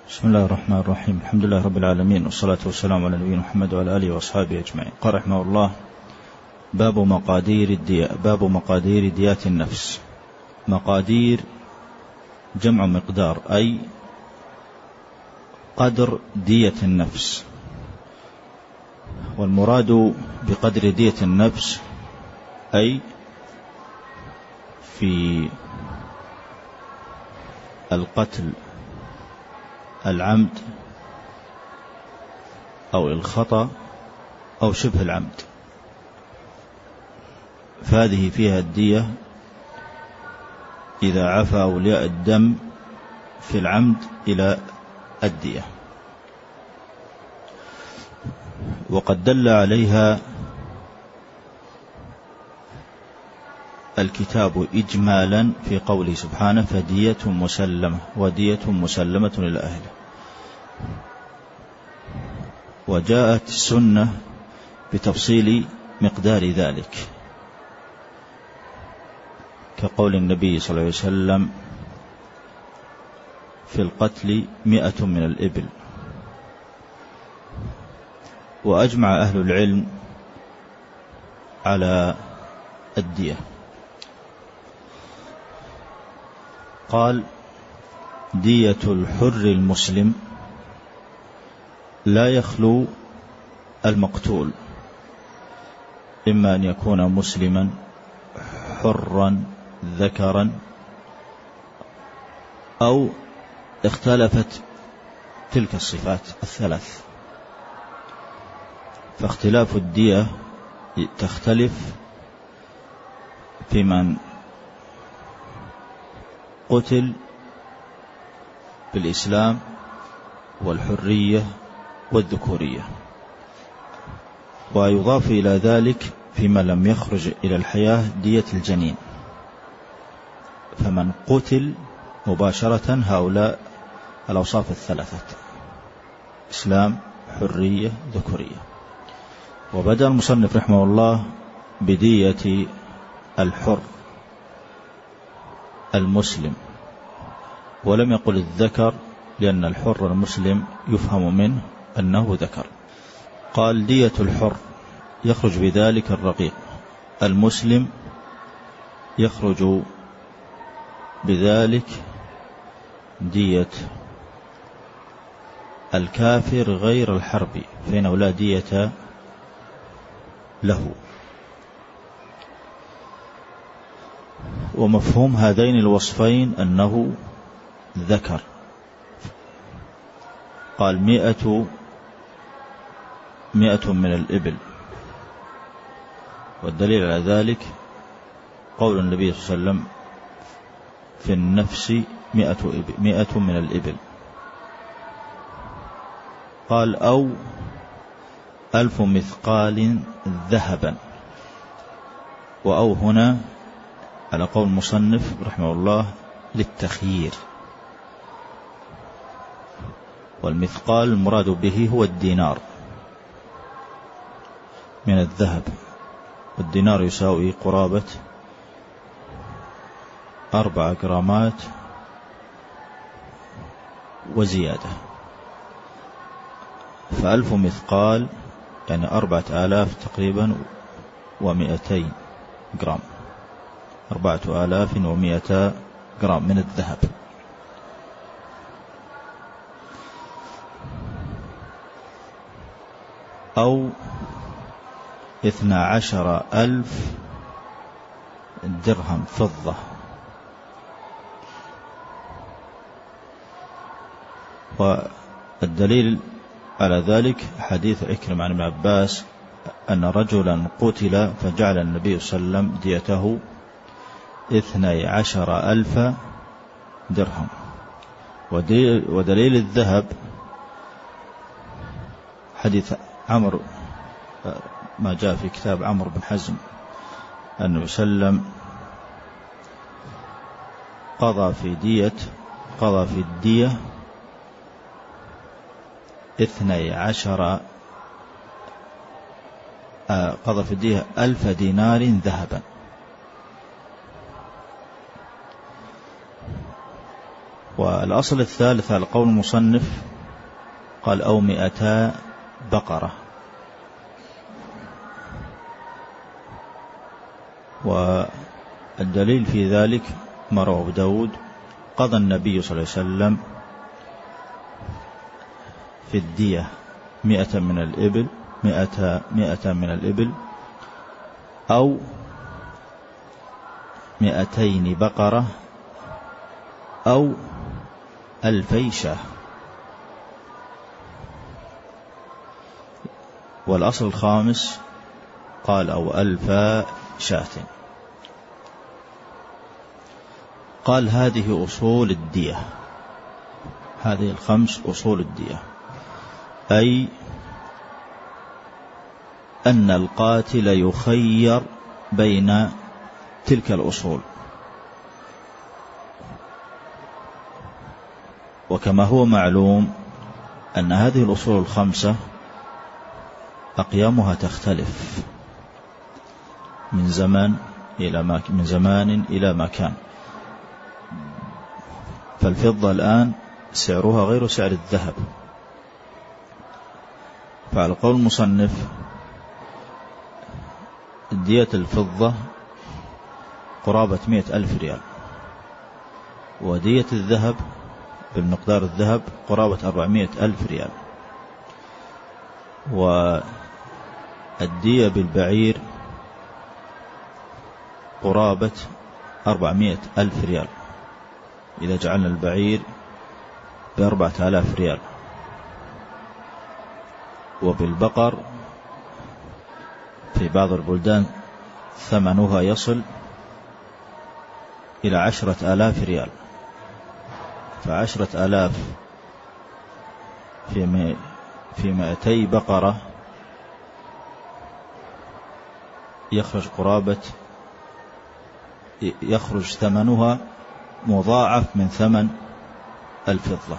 بسم الله الرحمن الرحيم. الحمد لله رب العالمين، والصلاة والسلام على نبينا محمد وعلى آله وأصحابه أجمعين. قال رحمه الله: باب مقادير ديات النفس. مقادير جمع مقدار، أي قدر دية النفس. والمراد بقدر دية النفس أي في القتل العمد أو الخطأ أو شبه العمد، فهذه فيها الدية إذا عفى أولياء الدم في العمد إلى الدية. وقد دل عليها الكتاب إجمالا في قوله سبحانه: فدية مسلمة ودية مسلمة إلى أهله. وجاءت السنة بتفصيل مقدار ذلك، كقول النبي صلى الله عليه وسلم: في القتل 100 من الإبل. وأجمع أهل العلم على الدية. قال: دية الحر المسلم لا يخلو المقتول إما أن يكون مسلما حرا ذكرا، أو اختلفت تلك الصفات الثلاث، فاختلاف الدية تختلف في من قتل بالإسلام والحرية والذكورية، ويضاف إلى ذلك فيما لم يخرج إلى الحياة دية الجنين. فمن قتل مباشرة هؤلاء الأوصاف الثلاثة: إسلام، حرية، ذكورية. وبدأ المصنف رحمه الله بدية الحر المسلم، ولم يقل الذكر، لأن الحر المسلم يفهم منه أنه ذكر. قال: دية الحر يخرج بذلك الرقيق، المسلم يخرج بذلك دية الكافر غير الحربي، فإنه لا دية له. ومفهوم هذين الوصفين أنه ذكر. قال: 100 من الإبل. والدليل على ذلك قول النبي صلى الله عليه وسلم: في النفس 100 من الإبل. قال: أو 1000 مثقال ذهبا. وأو هنا على قول المصنف رحمه الله للتخيير، والمثقال المراد به هو الدينار من الذهب، والدينار يساوي قرابة 4 جرامات وزيادة. ف1000 مثقال يعني 4000 تقريبا و200 جرام، 4200 جرام من الذهب. أو 12,000 درهم فضة. والدليل على ذلك حديث عكرمة عن ابن عباس أن رجلا قتل فجعل النبي صلى الله عليه وسلم ديته 12,000 درهم. ودليل الذهب حديث عمرو، ما جاء في كتاب عمرو بن حزم، أنه سلم قضى في الدية 1000 دينار ذهبا. والأصل الثالث على قول المصنف قال أو 200 بقرة. والدليل في ذلك ما رواه أبو داود قضى النبي صلى الله عليه وسلم في الدية 100 من الإبل 100 من الإبل أو 200 بقرة أو 2000 شاة. والأصل الخامس قال أو 1000 شاة. قال هذه أصول الدية، هذه الخمس أصول الدية، أي أن القاتل يخير بين تلك الأصول. وكما هو معلوم أن هذه الأصول الخمسة أقيامها تختلف من زمان إلى مكان. فالفضة الآن سعرها غير سعر الذهب، فعلى قول المصنف دية الفضة قرابة 100,000 ريال، ودية الذهب بالمقدار الذهب قرابة 400,000 ريال، والدية بالبعير قرابة 400,000 ريال إذا جعلنا البعير ب4,000 ريال. وبالبقر في بعض البلدان ثمنها يصل إلى 10,000 ريال، ف10,000 في 200 بقرة يخرج ثمنها مضاعف من ثمن الفضة.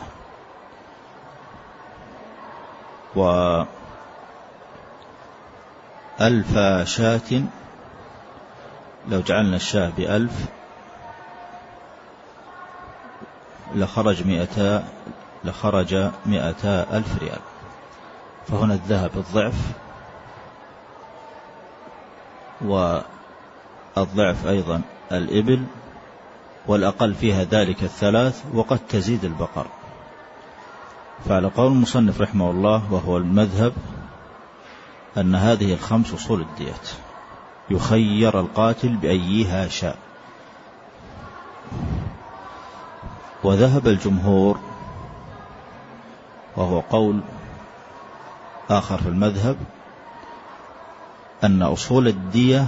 و1000 شاة لو جعلنا الشاة ب1000 لخرج 200,000 ريال. فهنا الذهب الضعف، والضعف أيضا الإبل، والأقل فيها ذلك 3، وقد تزيد البقر. فعلى قول المصنف رحمه الله وهو المذهب أن هذه الخمس أصول الديات يخير القاتل بأيها شاء. وذهب الجمهور وهو قول آخر في المذهب أن أصول الدية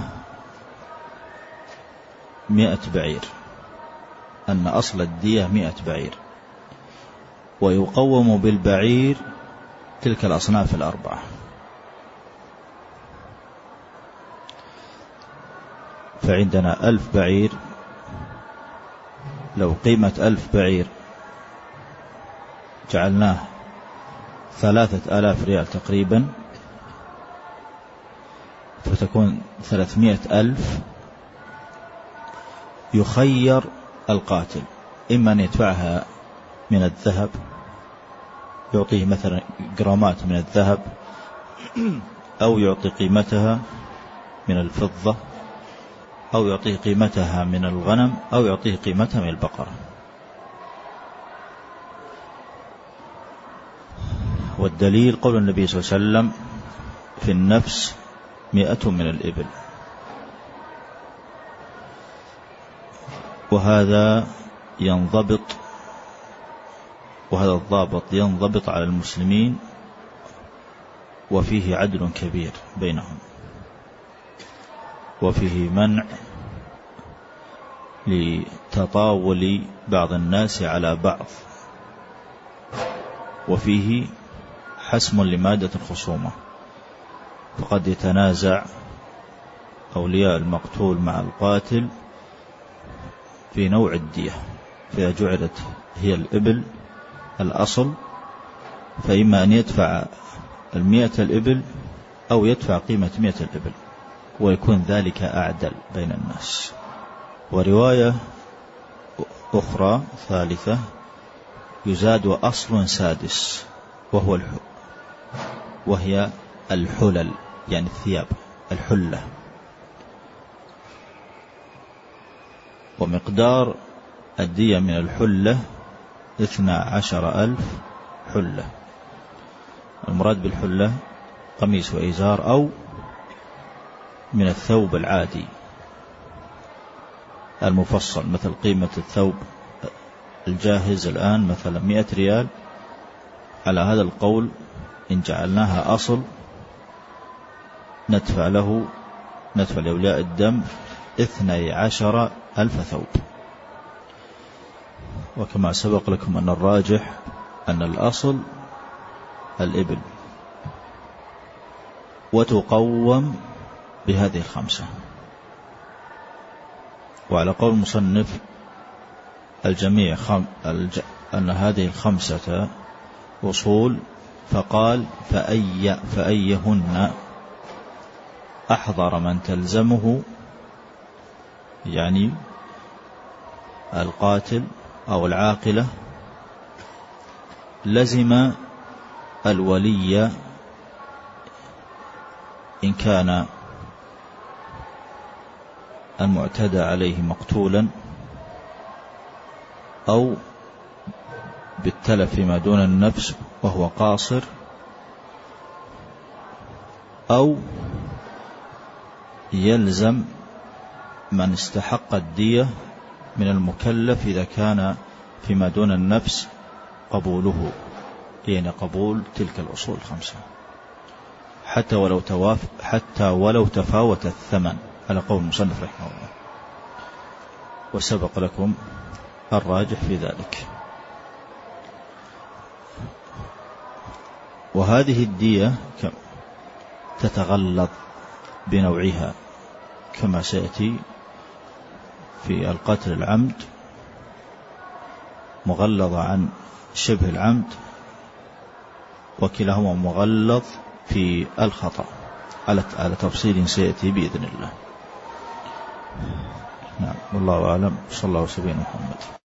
100 بعير، أن أصل الدية 100 بعير، ويقوم بالبعير تلك الأصناف الأربعة. فعندنا 1000 بعير، لو قيمة 1000 بعير جعلناه 3,000 ريال تقريبا، فتكون 300,000. يخير القاتل إما أن يدفعها من الذهب، يعطيه مثلا جرامات من الذهب، أو يعطي قيمتها من الفضة، أو يعطيه قيمتها من الغنم، أو يعطيه قيمتها من البقرة. والدليل قول النبي صلى الله عليه وسلم في النفس 100 من الإبل. وهذا الضابط ينضبط على المسلمين، وفيه عدل كبير بينهم، وفيه منع لتطاول بعض الناس على بعض، وفيه حسم لمادة الخصومة. فقد يتنازع أولياء المقتول مع القاتل في نوع الدية، فإذا جعلت هي الإبل الأصل فإما أن يدفع 100 الإبل أو يدفع قيمة 100 الإبل، ويكون ذلك أعدل بين الناس. ورواية أخرى ثالثة يزاد أصل سادس وهي الحلل، يعني الثياب، الحلة. ومقدار الدية من الحلة 12,000 حلة. المراد بالحلة قميص وإزار أو من الثوب العادي المفصل، مثل قيمة الثوب الجاهز الآن مثلا 100 ريال. على هذا القول إن جعلناها أصل ندفع لأولياء الدم 12,000 ثوب. وكما سبق لكم أن الراجح أن الأصل الإبل، وتقوم بهذه 5. وعلى قول المصنف الجميع أن هذه 5 أصول، فقال فأيهن أحضر من تلزمه، يعني القاتل أو العاقلة، لزم الولي إن كان المعتدى عليه مقتولا أو بالتلف فيما دون النفس وهو قاصر، أو يلزم من استحق الدية من المكلف إذا كان فيما دون النفس قبوله، يعني قبول تلك الأصول 5 حتى ولو تفاوت الثمن، على قول المصنف رحمه الله. وسبق لكم الراجح في ذلك. وهذه الدية تتغلظ بنوعها كما سيأتي. في القتل العمد مغلظ عن شبه العمد، وكلاهما مغلظ في الخطأ على تفصيل سيأتي بإذن الله. نعم، والله أعلم. صلى الله وسلم على محمد.